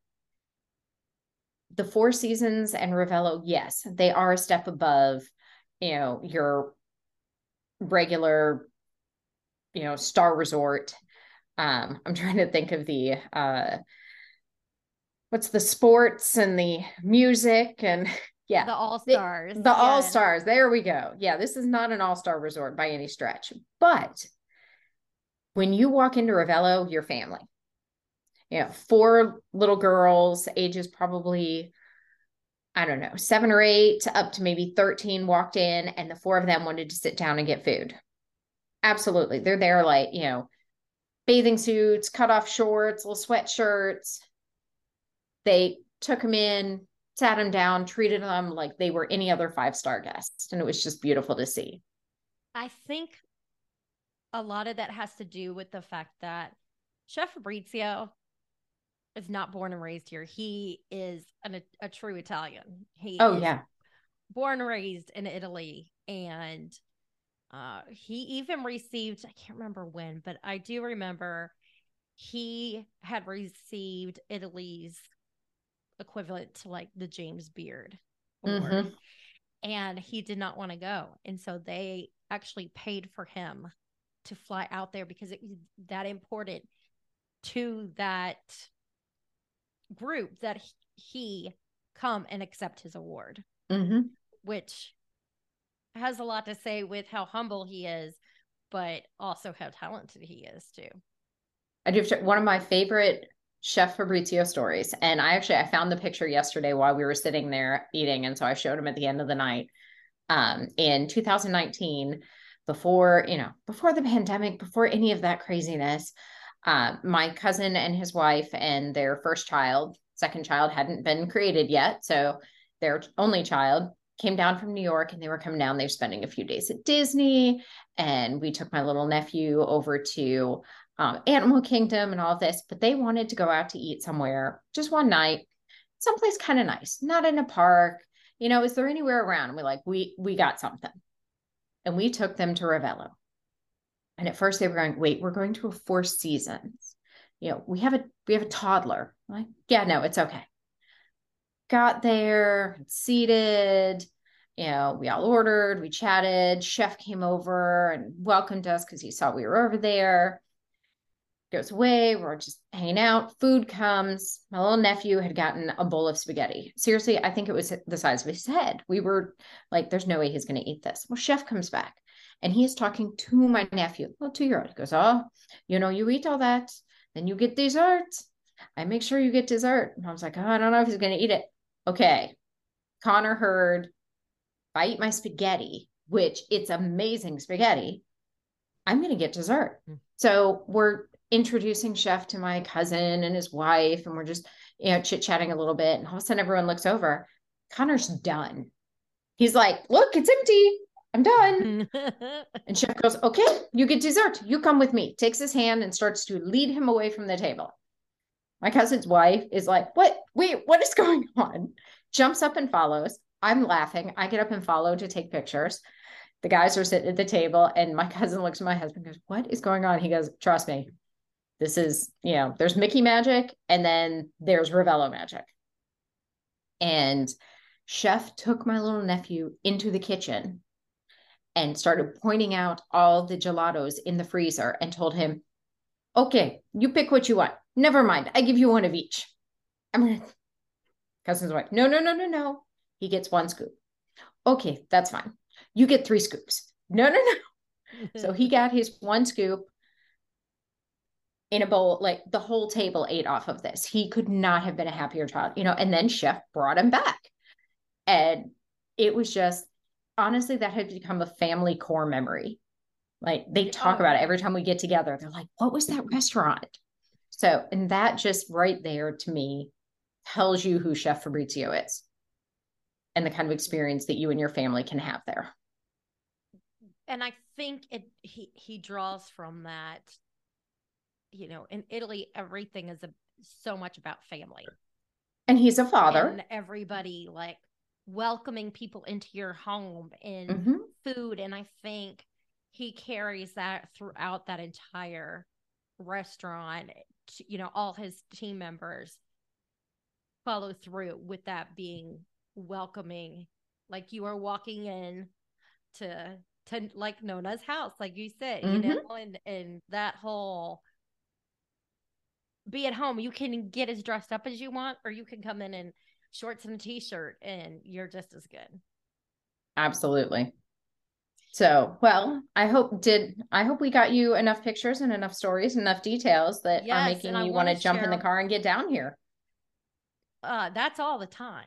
The Four Seasons and Ravello, yes, they are a step above, you know, your regular, you know, star resort. Um, I'm trying to think of the, uh, what's the sports and the music and yeah. The All-Stars. The, the yeah. All-Stars. There we go. Yeah. This is not an all-star resort by any stretch, but when you walk into Ravello, your family, you know, four little girls, ages probably, I don't know, seven or eight up to maybe thirteen walked in and the four of them wanted to sit down and get food. Absolutely. They're there like, you know, bathing suits, cut off shorts, little sweatshirts. They took them in, sat them down, treated them like they were any other five-star guest. And it was just beautiful to see. I think a lot of that has to do with the fact that Chef Fabrizio is not born and raised here. He is an, a, a true Italian. He oh, is yeah. born and raised in Italy. And uh, he even received, I can't remember when, but I do remember he had received Italy's equivalent to like the James Beard Award. Mm-hmm. And he did not want to go. And so they actually paid for him to fly out there because it was that important to that group that he come and accept his award, mm-hmm. which has a lot to say with how humble he is, but also how talented he is too. I do. One of my favorite Chef Fabrizio stories, and I actually I found the picture yesterday while we were sitting there eating, and so I showed him at the end of the night. um, in two thousand nineteen, before, you know, before the pandemic, before any of that craziness. Uh, my cousin and his wife and their first child, second child hadn't been created yet. So their only child came down from New York, and they were coming down. They were spending a few days at Disney. And we took my little nephew over to um, Animal Kingdom and all of this. But they wanted to go out to eat somewhere just one night, someplace kind of nice, not in a park. You know, is there anywhere around? And we're like, we, we got something. And we took them to Ravello. And at first they were going, wait, we're going to a Four Seasons. You know, we have a, we have a toddler. I'm like, yeah, no, it's okay. Got there, seated, you know, we all ordered, we chatted. Chef came over and welcomed us because he saw we were over there. Goes away, we're just hanging out. Food comes. My little nephew had gotten a bowl of spaghetti. Seriously, I think it was the size of his head. We were like, there's no way he's going to eat this. Well, Chef comes back and he is talking to my nephew, little two-year-old. He goes, oh, you know, you eat all that, then you get dessert. I make sure you get dessert. And I was like, oh, I don't know if he's going to eat it. Okay. Connor heard, if I eat my spaghetti, which it's amazing spaghetti, I'm going to get dessert. Mm. So we're introducing Chef to my cousin and his wife, and we're just, you know, chit-chatting a little bit. And all of a sudden everyone looks over. Connor's done. He's like, look, it's empty. I'm done. And Chef goes, okay, you get dessert. You come with me. Takes his hand and starts to lead him away from the table. My cousin's wife is like, what? Wait, what is going on? Jumps up and follows. I'm laughing. I get up and follow to take pictures. The guys are sitting at the table, and my cousin looks at my husband and goes, what is going on? He goes, trust me. This is, you know, there's Mickey magic, and then there's Ravello magic. And Chef took my little nephew into the kitchen and started pointing out all the gelatos in the freezer and told him, okay, you pick what you want. Never mind. I give you one of each. I'm gonna, cousin's like, no, no, no, no, no. He gets one scoop. Okay, that's fine. You get three scoops. No, no, no. So he got his one scoop in a bowl. Like the whole table ate off of this. He could not have been a happier child, you know, and then Chef brought him back. And it was just, honestly, that had become a family core memory. Like they talk about it every time we get together. They're like, what was that restaurant? So, and that just right there to me tells you who Chef Fabrizio is and the kind of experience that you and your family can have there. And I think it he he draws from that. You know, in Italy, everything is a, so much about family. And he's a father. And everybody like welcoming people into your home and mm-hmm. food. And I think he carries that throughout that entire restaurant. You know, all his team members follow through with that being welcoming. Like you are walking in to, to like Nona's house, like you said, mm-hmm. you know, and, and that whole be at home. You can get as dressed up as you want, or you can come in in shorts and a t-shirt and you're just as good. Absolutely. So, well, I hope did I hope we got you enough pictures and enough stories, enough details that yes, are making you want to jump share, in the car and get down here. Uh, that's all the time.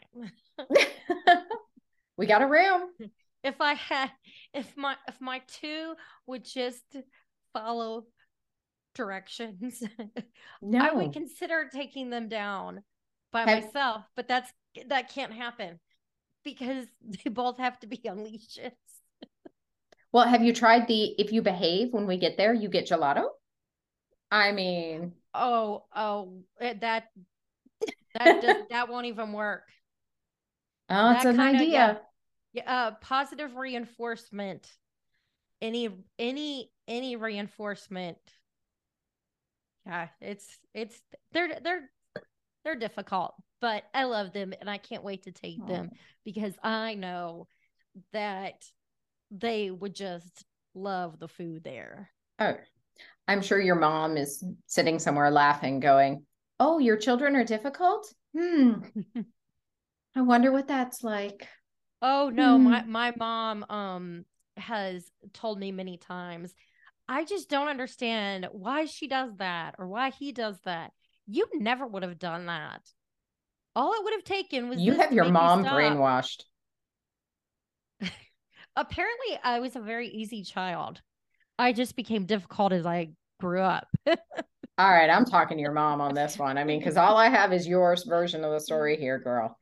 We got a room. If I had, if my, if my two would just follow directions, no. I would consider taking them down by have, myself, but that's, that can't happen because they both have to be on leashes. Well, have you tried the, if you behave when we get there, you get gelato? I mean. Oh, oh, that, that, does, that won't even work. Oh, it's an idea. Yeah, yeah, uh, positive reinforcement. Any, any, any reinforcement. Yeah, it's, it's, they're, they're, they're difficult, but I love them and I can't wait to take oh. them because I know that they would just love the food there. Oh, I'm sure your mom is sitting somewhere laughing, going, oh, your children are difficult? Hmm. I wonder what that's like. Oh, no, hmm. my, my mom um has told me many times, I just don't understand why she does that or why he does that. You never would have done that. All it would have taken was you have your mom brainwashed. Apparently, I was a very easy child. I just became difficult as I grew up. All right, I'm talking to your mom on this one. I mean, because all I have is yours version of the story here, girl.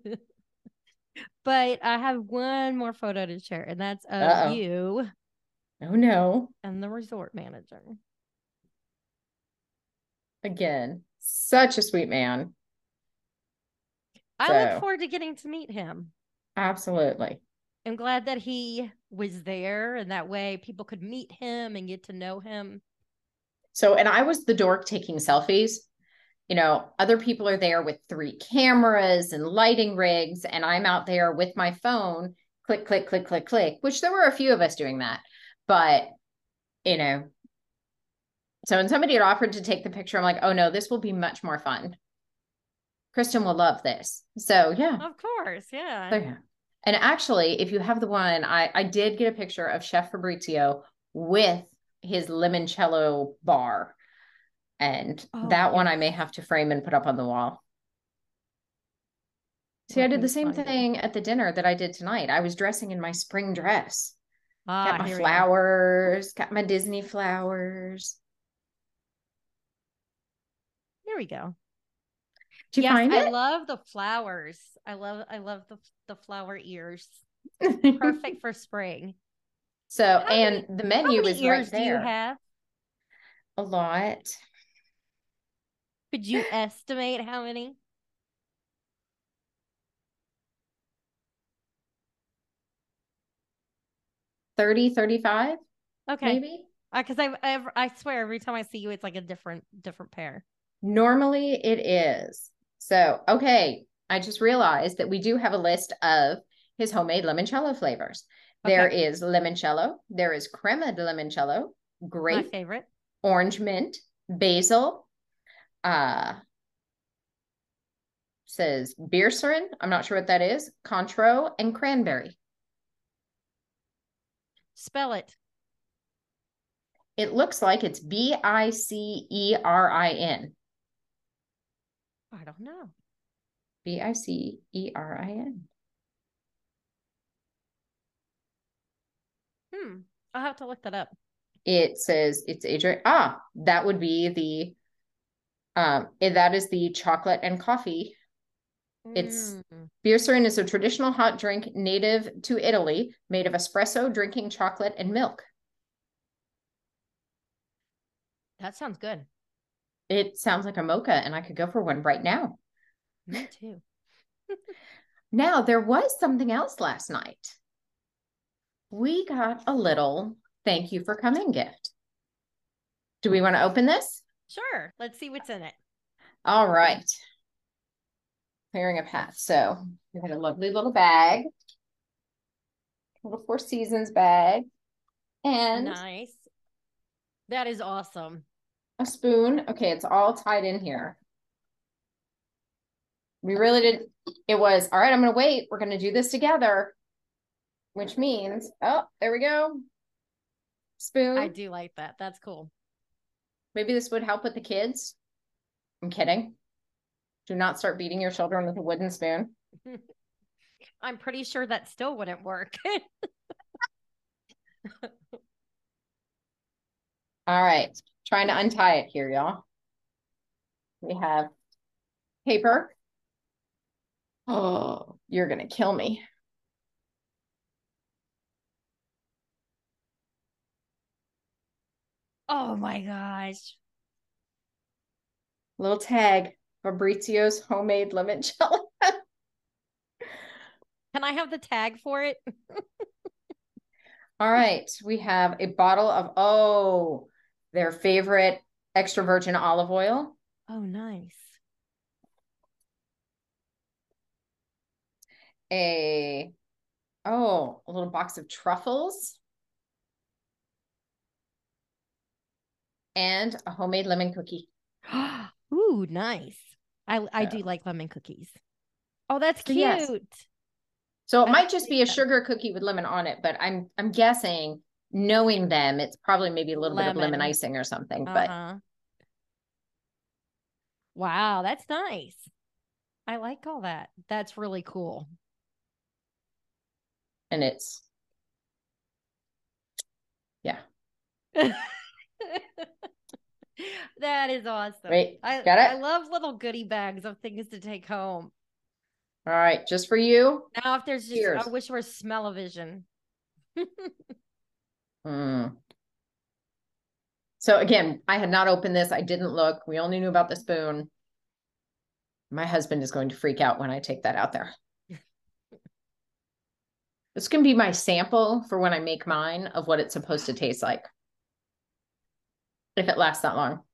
But I have one more photo to share, and that's of Uh-oh. you Oh no. and the resort manager. Again, such a sweet man. I So, look forward to getting to meet him. absolutely. I'm glad that he was there, and that way people could meet him and get to know him. So, and I was the dork taking selfies. You know, other people are there with three cameras and lighting rigs, and I'm out there with my phone, click, click, click, click, click, which there were a few of us doing that. But, you know, so when somebody had offered to take the picture, I'm like, oh no, this will be much more fun. Kristen will love this. So, yeah. Of course, yeah. So, yeah. And actually, if you have the one, I, I did get a picture of Chef Fabrizio with his limoncello bar. And Oh, that one I yes. may have to frame and put up on the wall. See, Let I did me the same find it. thing at the dinner that I did tonight. I was dressing in my spring dress. Ah, Got my here we go. flowers, got my Disney flowers. Here we go. Did you Yes, find I it? love the flowers. I love I love the the flower ears. Perfect for spring. So, How and many, the how menu many is right ears do you there. have? A lot. Could you estimate how many? thirty, thirty-five, Okay. maybe. Because I I I swear every time I see you, it's like a different different pair. Normally it is. So, okay. I just realized that we do have a list of his homemade limoncello flavors. There Okay. is limoncello. There is crema de limoncello, My grape, favorite. orange mint, basil, uh, says Biercerin. I'm not sure what that is. Cointreau and cranberry. Spell it. It looks like it's B I C E R I N. I don't know. B I C E R I N. Hmm. I'll have to look that up. It says it's Adrian. Ah, that would be the um that is the chocolate and coffee. It's Mm, Biercerin is a traditional hot drink native to Italy, made of espresso, drinking chocolate, and milk. that sounds good. It sounds like a mocha, and I could go for one right now. Me too. Now, there was something else last night. We got a little thank you for coming gift. Do we want to open this? Sure. Let's see what's in it. All right. Clearing a path. So we got a lovely little bag, little Four Seasons bag, and Nice. That is awesome. a spoon. Okay, it's all tied in here. We really did. It was, all right, I'm going to wait. We're going to do this together, which means, oh, there we go. Spoon. I do like that. That's cool. Maybe this would help with the kids. I'm kidding. Do not start beating your children with a wooden spoon. I'm pretty sure that still wouldn't work. All right. Trying to untie it here, y'all. We have paper. Oh, you're going to kill me. Oh my gosh. Little tag. Fabrizio's homemade limoncello. Can I have the tag for it? All right. We have a bottle of, oh, their favorite extra virgin olive oil. Oh, nice. A, oh, a little box of truffles. And a homemade lemon cookie. Ooh, nice. I I So. do like lemon cookies. Oh, that's So, cute. yes. So it I might like just be a that. sugar cookie with lemon on it, but I'm I'm guessing, knowing them, it's probably maybe a little bit of lemon Lemon. icing or something. But Uh-huh. Wow, that's nice. I like all that. That's really cool. and it's Yeah. That is awesome. Wait, I, got it? I love little goodie bags of things to take home. All right, just for you. Now, if there's just, Cheers. I wish there was smell-o-vision. Mm. So again, I had not opened this. I didn't look. We only knew about the spoon. My husband is going to freak out when I take that out there. This can be my sample for when I make mine of what it's supposed to taste like. If it lasts that long.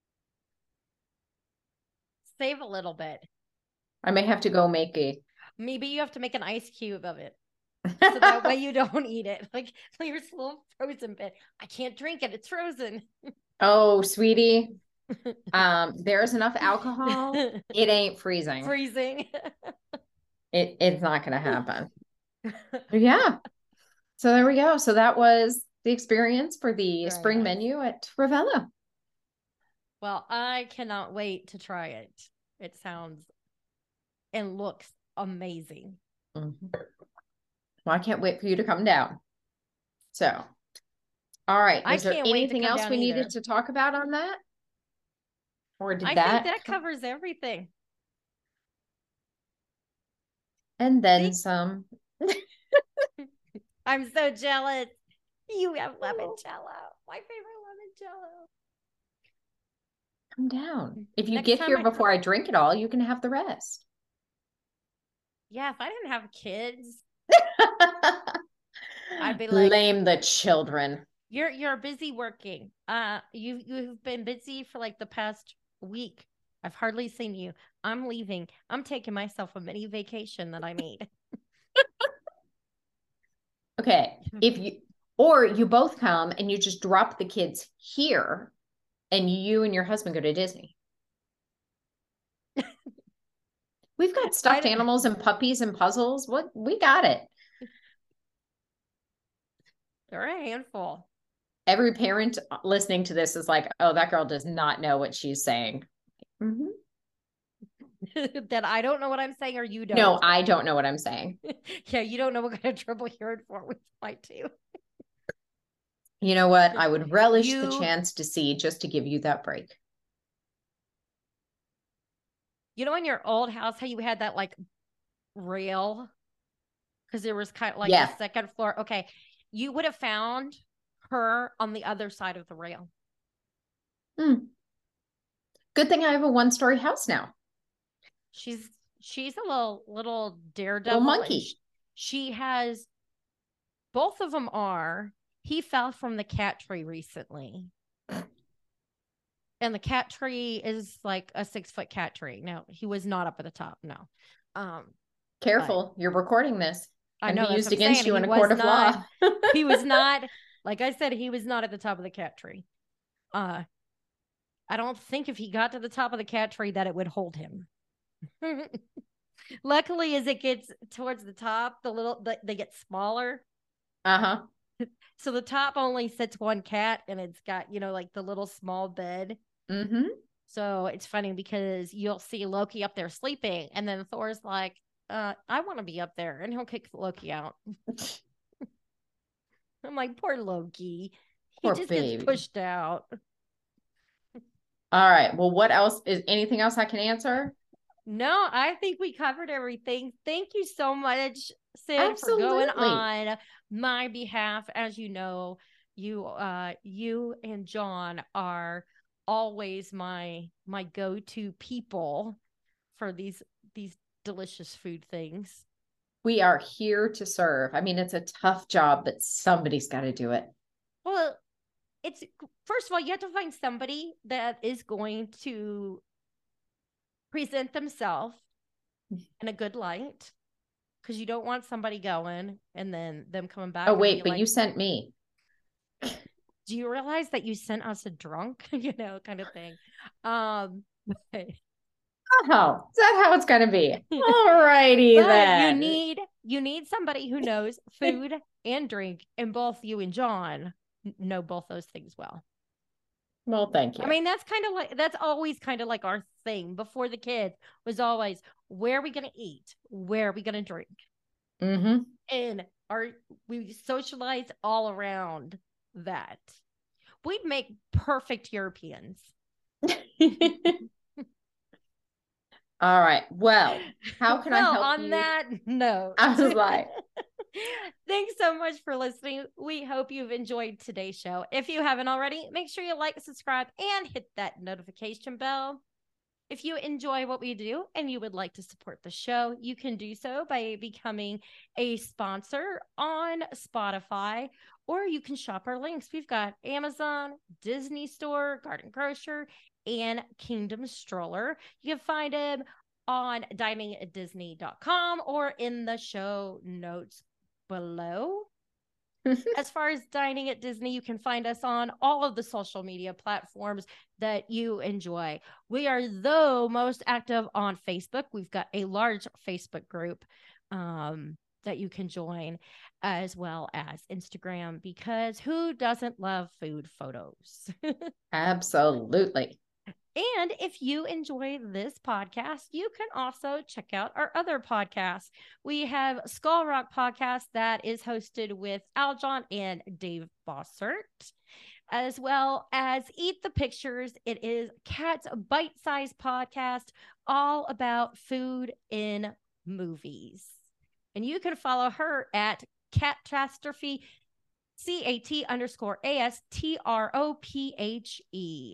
Save a little bit. I may have to go make a. Maybe you have to make an ice cube of it. So that way you don't eat it. Like, like your little frozen bit. I can't drink it. It's frozen. Oh, sweetie. Um, there's enough alcohol. It ain't freezing. Freezing. It it's not gonna happen. Yeah. So there we go. So that was the experience for the Very spring nice. menu at Ravello. Well, I cannot wait to try it. It sounds and looks amazing. Mm-hmm. Well, I can't wait for you to come down. So, all right. I Was there can't wait to anything come else down we either. needed to talk about on that? Or did I that? think that covers everything. And then See? some. I'm so jealous. You have lemon jello. My favorite lemon jello. Come down. If you Next get time here I- before I drink it all, you can have the rest. Yeah, if I didn't have kids, I'd be like, blame the children. You're you're busy working. Uh, you you've been busy for like the past week. I've hardly seen you. I'm leaving. I'm taking myself a mini vacation that I need. Okay, if you or you both come and you just drop the kids here, and you and your husband go to Disney. We've got stuffed animals and puppies and puzzles. What we got it. They're a handful. Every parent listening to this is like, oh, that girl does not know what she's saying. Mm-hmm. That I don't know what I'm saying, or you don't. No, I don't know what I'm saying. Yeah, you don't know what kind of trouble you're in for with my two. You know what? I would relish You- the chance to see just to give you that break. You know, in your old house, how you had that like rail? Because there was kind of like Yeah. the second floor. Okay. You would have found her on the other side of the rail. Hmm. Good thing I have a one-story house now. She's she's a little little daredevil. Little and monkey. She, she has both of them are. He fell from the cat tree recently. And the cat tree is like a six foot cat tree. No, he was not up at the top. No. Um, Careful, you're recording this. I Can know be that's used what I'm against saying. you in He a was court of not- law. he was not, like I said, he was not at the top of the cat tree. Uh, I don't think if he got to the top of the cat tree that it would hold him. Luckily, as it gets towards the top, the little the, they get smaller. Uh-huh. So the top only sits one cat, and it's got, you know, like the little small bed. Mm-hmm. So it's funny because you'll see Loki up there sleeping, and then Thor's like, uh, I want to be up there, and he'll kick Loki out. I'm like, poor Loki. He Poor just baby. gets pushed out. All right. Well, what else is anything else I can answer? No, I think we covered everything. Thank you so much, Sid, for going Absolutely. on my behalf. As you know, you uh you and John are always my my go-to people for these these delicious food things. We are here to serve. I mean, it's a tough job, but somebody's got to do it. Well, it's first of all, you have to find somebody that is going to present themselves in a good light, because you don't want somebody going and then them coming back. Oh, and wait, being but like, you sent me. do you realize that you sent us a drunk, you know, kind of thing? Um, but, Oh, is that how it's going to be? All righty but then. you need you need somebody who knows food and drink, and both you and John know both those things well. Well, thank you. I mean, that's kind of like, that's always kind of like our thing before the kids was always, where are we going to eat? Where are we going to drink? Mm-hmm. And are we socialize all around that. We'd make perfect Europeans. All right. Well, how can well, I help on you? that note, I was like, thanks so much for listening. We hope you've enjoyed today's show. If you haven't already, make sure you like, subscribe, and hit that notification bell. If you enjoy what we do and you would like to support the show, you can do so by becoming a sponsor on Spotify, or you can shop our links. We've got Amazon, Disney Store, Garden Grocer, and Kingdom Stroller. You can find them on dining at disney dot com or in the show notes below. As far as Dining at Disney, you can find us on all of the social media platforms that you enjoy. We are the most active on Facebook. We've got a large Facebook group um, that you can join, as well as Instagram, because who doesn't love food photos? absolutely. And if you enjoy this podcast, you can also check out our other podcasts. We have Skull Rock Podcast that is hosted with Aljon and Dave Bossert, as well as Eat the Pictures. It is Kat's bite-sized podcast all about food in movies. And you can follow her at Catastrophe, C A T underscore A S T R O P H E.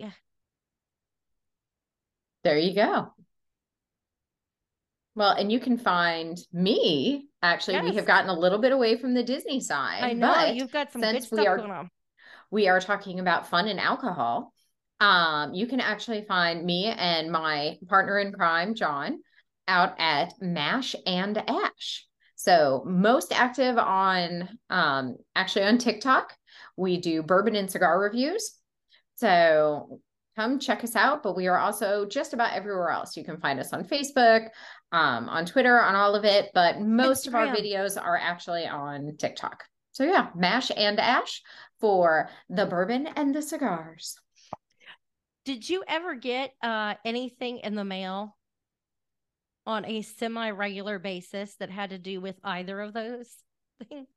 There you go. Well, and you can find me. Actually, yes. We have gotten a little bit away from the Disney side. I know but you've got some good stuff we are, going on. We are talking about fun and alcohol. Um, you can actually find me and my partner in crime, John, out at Mash and Ash. So most active on um, actually on TikTok. We do bourbon and cigar reviews. So come check us out, but we are also just about everywhere else. You can find us on Facebook, um, on Twitter, on all of it, but most Instagram. Of our videos are actually on TikTok. So yeah, Mash and Ash for the bourbon and the cigars. Did you ever get uh, anything in the mail on a semi-regular basis that had to do with either of those things?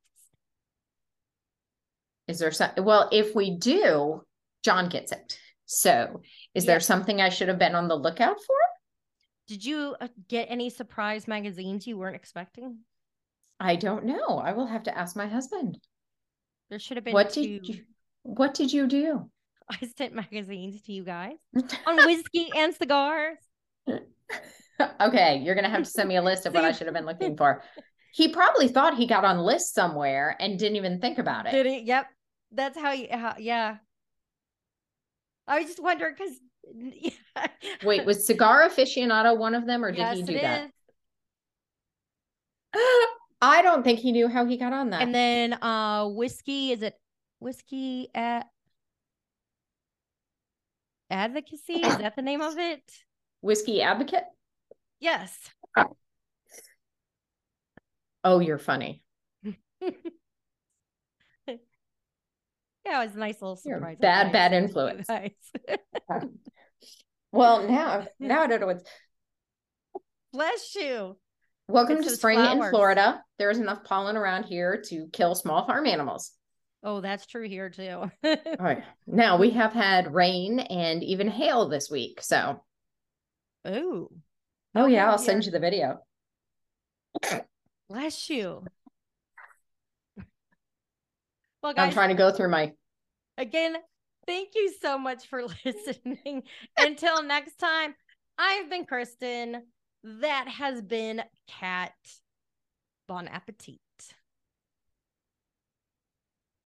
Is there some, well, if we do, John gets it. So is yeah. there something I should have been on the lookout for? Did you get any surprise magazines you weren't expecting? I don't know. I will have to ask my husband. There should have been what two. Did you, what did you do? I sent magazines to you guys on whiskey and cigars. Okay, you're going to have to send me a list of what I should have been looking for. He probably thought he got on lists somewhere and didn't even think about it. Did he? Yep. That's how you, how, yeah. I was just wondering because. Yeah. Wait, was Cigar Aficionado one of them, or did yes, he do that? Is. I don't think he knew how he got on that. And then uh, whiskey, is it whiskey at advocacy? Is that the name of it? Whiskey Advocate? Yes. Oh, you're funny. Yeah, it was a nice little surprise. Bad, bad influence. Nice. Well, now, now I don't know what's. Bless you. Welcome it's to spring flowers. In Florida. There's enough pollen around here to kill small farm animals. Oh, that's true here too. All right. Now we have had rain and even hail this week. So. Oh. Oh yeah, I'll here. Send you the video. Bless you. Well, guys, I'm trying to go through my. Again, thank you so much for listening. Until next time, I've been Kristen. That has been Kat. Bon appetit.